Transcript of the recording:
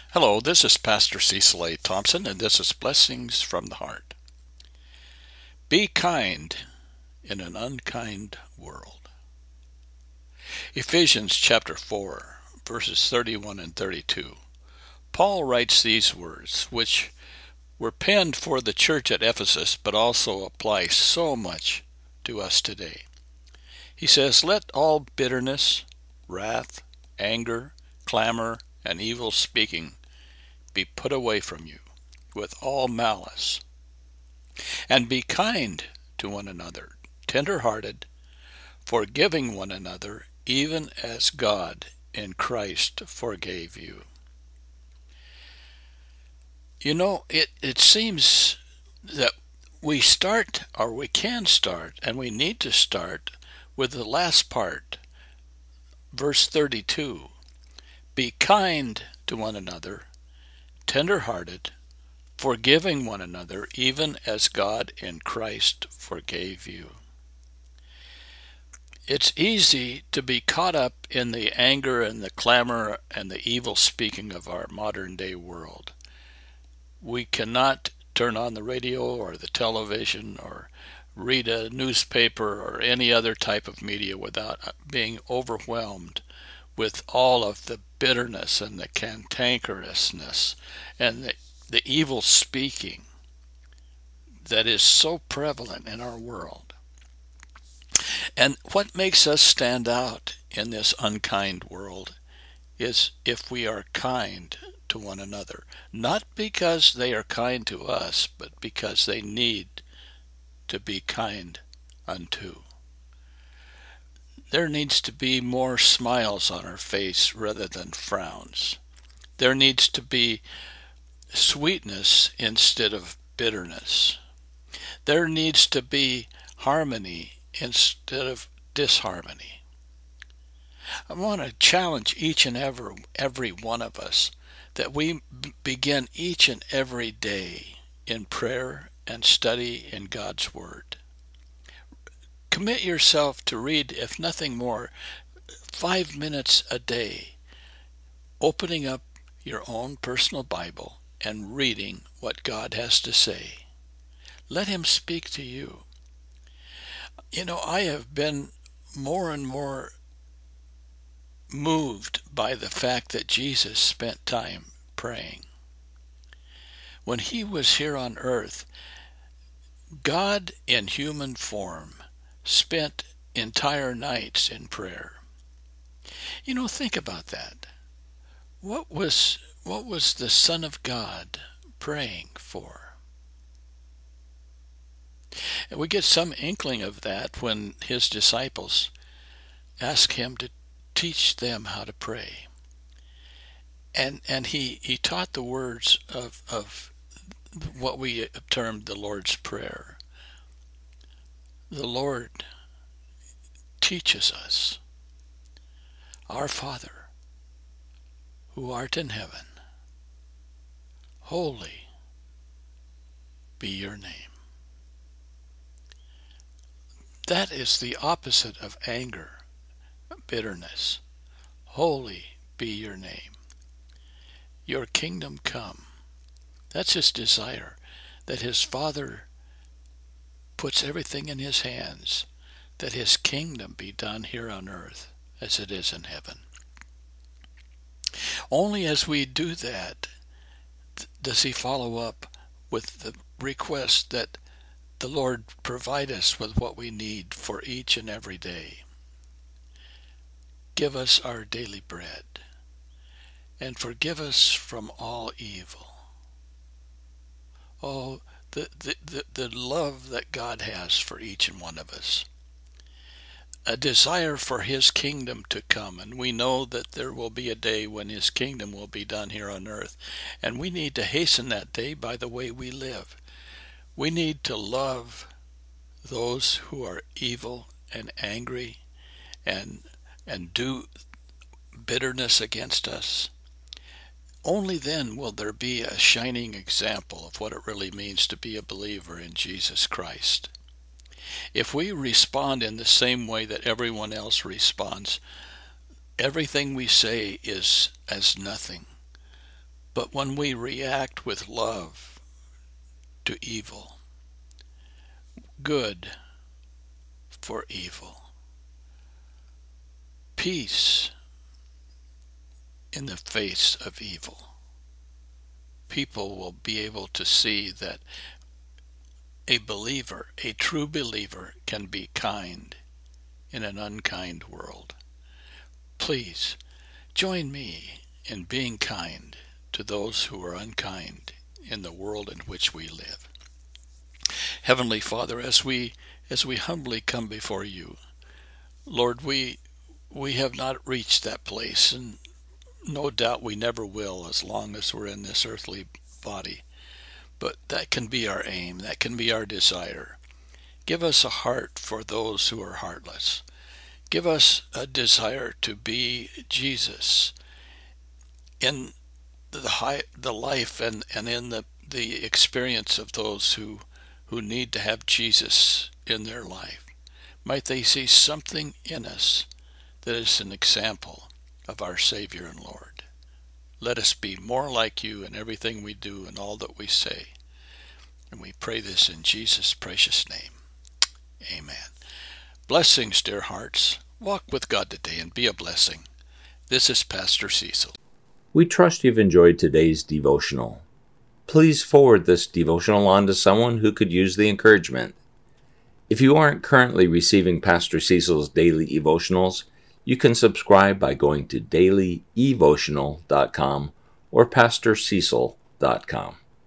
Hello, this is Pastor Cecil A. Thompson, and this is Blessings from the Heart. Be kind in an unkind world. Ephesians chapter 4, verses 31 and 32. Paul writes these words, which were penned for the church at Ephesus, but also apply so much to us today. He says, "Let all bitterness, wrath, anger, clamor, and evil speaking be put away from you, with all malice. And be kind to one another, tender-hearted, forgiving one another, even as God in Christ forgave you." You know, it seems that we start, or we can start, and we need to start with the last part, verse 32. Be kind to one another, tender-hearted, forgiving one another, even as God in Christ forgave you. It's easy to be caught up in the anger and the clamor and the evil speaking of our modern day world. We cannot turn on the radio or the television or read a newspaper or any other type of media without being overwhelmed with all of the bitterness and the cantankerousness and the evil speaking that is so prevalent in our world. And what makes us stand out in this unkind world is if we are kind to one another. Not because they are kind to us, but because they need to be kind unto. There needs to be more smiles on our face rather than frowns. There needs to be sweetness instead of bitterness. There needs to be harmony instead of disharmony. I want to challenge each and every one of us that we begin each and every day in prayer and study in God's Word. Commit yourself to read, if nothing more, 5 minutes a day, opening up your own personal Bible and reading what God has to say. Let Him speak to you. You know, I have been more and more moved by the fact that Jesus spent time praying. When He was here on earth, God in human form spent entire nights in prayer. You know, think about that. What was the Son of God praying for? And we get some inkling of that when His disciples ask Him to teach them how to pray. And he taught the words of what we termed the Lord's Prayer. The Lord teaches us, "Our Father, who art in heaven, holy be your name." That is the opposite of anger, bitterness. Holy be your name. Your kingdom come. That's His desire, that His Father puts everything in His hands, that His kingdom be done here on earth as it is in heaven. Only as we do that does He follow up with the request that the Lord provide us with what we need for each and every day. Give us our daily bread, and forgive us from all evil. Oh, the love that God has for each and one of us. A desire for His kingdom to come, and we know that there will be a day when His kingdom will be done here on earth, and we need to hasten that day by the way we live. We need to love those who are evil and angry and do bitterness against us. Only then will there be a shining example of what it really means to be a believer in Jesus Christ. If we respond in the same way that everyone else responds, everything we say is as nothing. But when we react with love to evil, good for evil, peace in the face of evil, people will be able to see that a believer, a true believer, can be kind in an unkind world. Please join me in being kind to those who are unkind in the world in which we live. Heavenly Father, as we humbly come before you, Lord, we have not reached that place, and no doubt we never will as long as we're in this earthly body. But that can be our aim, that can be our desire. Give us a heart for those who are heartless. Give us a desire to be Jesus in the life and in the experience of those who need to have Jesus in their life. Might they see something in us that is an example of our Savior and Lord. Let us be more like you in everything we do and all that we say. And we pray this in Jesus' precious name. Amen. Blessings, dear hearts. Walk with God today and be a blessing. This is Pastor Cecil. We trust you've enjoyed today's devotional. Please forward this devotional on to someone who could use the encouragement. If you aren't currently receiving Pastor Cecil's daily devotionals, you can subscribe by going to dailyevotional.com or pastorcecil.com.